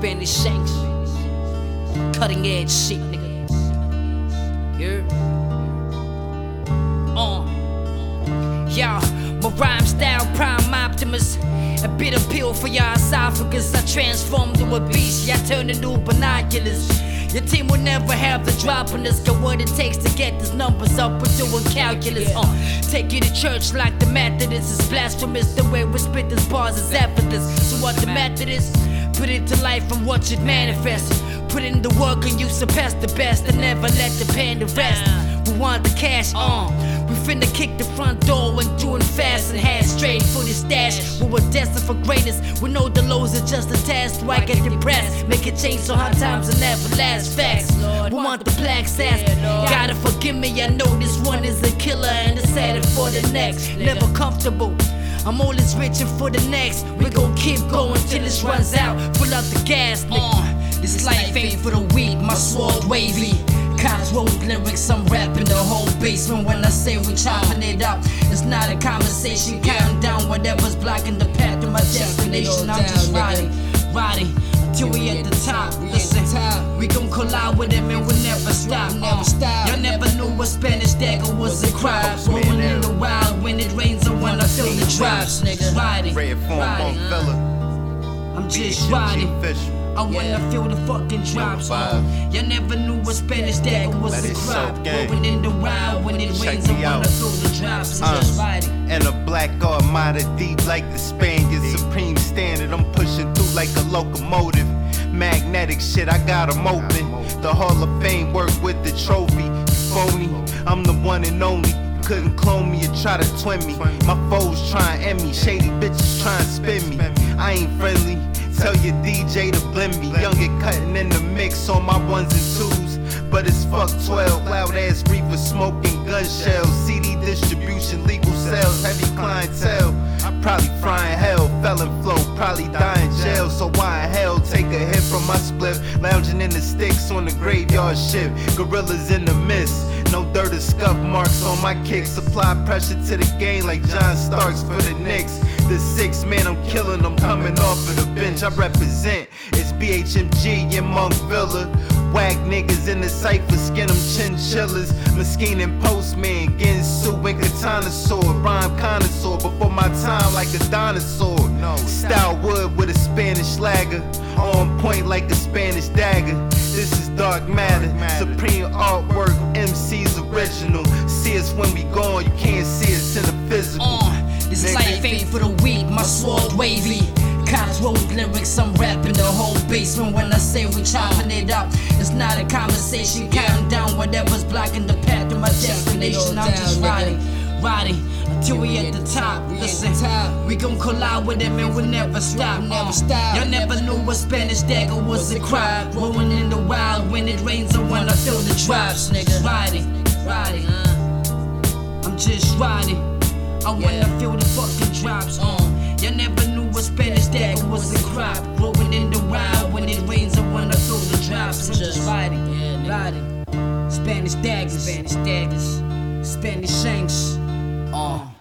Spanish shanks. Cutting edge shit, nigga. Yeah. Yeah, my rhyme style, prime Optimus. A bitter pill for your esophagus. I transform to a beast, y'all turn into binoculars. Your team will never have the drop on us. Got what it takes to get these numbers up. We're doing calculus. Take you to church like the Methodists. It's blasphemous. The way we spit these bars is effortless. So what the method is? Put it to life and watch it manifest. Put in the work and you surpass the best. And never let the panda rest. We want the cash on. We finna kick the front door and doing fast and head straight for the stash. We were destined for greatness. We know the lows are just a test. Why get depressed? Make a change so hard times will never last. Facts. We want the black sass. Gotta forgive me, I know this one is a killer and it's headed for the next. Never comfortable. I'm always reaching for the next. We gon' keep going till this runs out. Pull up the gas, this life ain't for the weak. My sword wavy. Cops wrote lyrics, I'm rapping the whole basement. When I say we chopping it up, it's not a conversation. Counting down whatever's blocking the path to my destination. I'm just riding till we at the top. Listen, we gon' collide with them and we'll never stop. Y'all never knew a Spanish dagger was a crime. Rolling in the wild when it rains or when I feel the drops. Nigga, riding. I'm just riding. I wanna feel the fucking drops. Y'all never knew a Spanish dagger was a crop. Rolling in the wild when it rains, I wanna feel the drops. I'm just riding. And a black armada deep like the Spaniards. Supreme standard, I'm pushing through like a locomotive. Magnetic shit, I got 'em open. The Hall of Fame work with the trophy. Phony, I'm the one and only. Couldn't clone me or try to twin me. My foes try and end me. Shady bitches try and spin me. I ain't friendly. Tell your DJ to blend me. Young get cutting in the mix on my ones and twos. But it's fuck 12. Loud ass reefer smoking gun shells. CD distribution, legal sales, heavy clientele. Probably frying hell, felon flow, probably die in jail. So why in hell take a hit from my split? Lounging in the sticks on the graveyard ship. Gorillas in the mist. No dirt or scuff marks on my kicks. Apply pressure to the game like John Starks for the Knicks. The 6 man, I'm killing, I'm coming off of the bench. I represent, it's BHMG in Monk Villa. Whack niggas in the cypher, skin them chinchillas. Mesquite and Postman, Ginsu and Katana sword. Rhyme connoisseur, before my time like a dinosaur. Style wood with a Spanish lager. On point like a Spanish dagger. This is dark matter, supreme artwork, MC's original. See us when we gone, you can't see us in the physical. This life ain't for the weak, my sword wavy. Cops wrote lyrics, I'm rapping the whole basement. When I say we chopping it up, it's not a conversation. Counting down whatever's blocking the path to my destination. I'm just riding until we at the top. Listen, we gon' collide with them and we'll never stop. Y'all never knew a Spanish dagger was a crop. Rolling in the wild when it rains or when I feel the drops. Nigga, riding. I'm just riding. I wanna feel the fucking drops. Y'all never knew a Spanish dagger was a crop. Rolling in the wild when it rains or when I feel the drops. I'm just riding. Spanish daggers, Spanish shanks.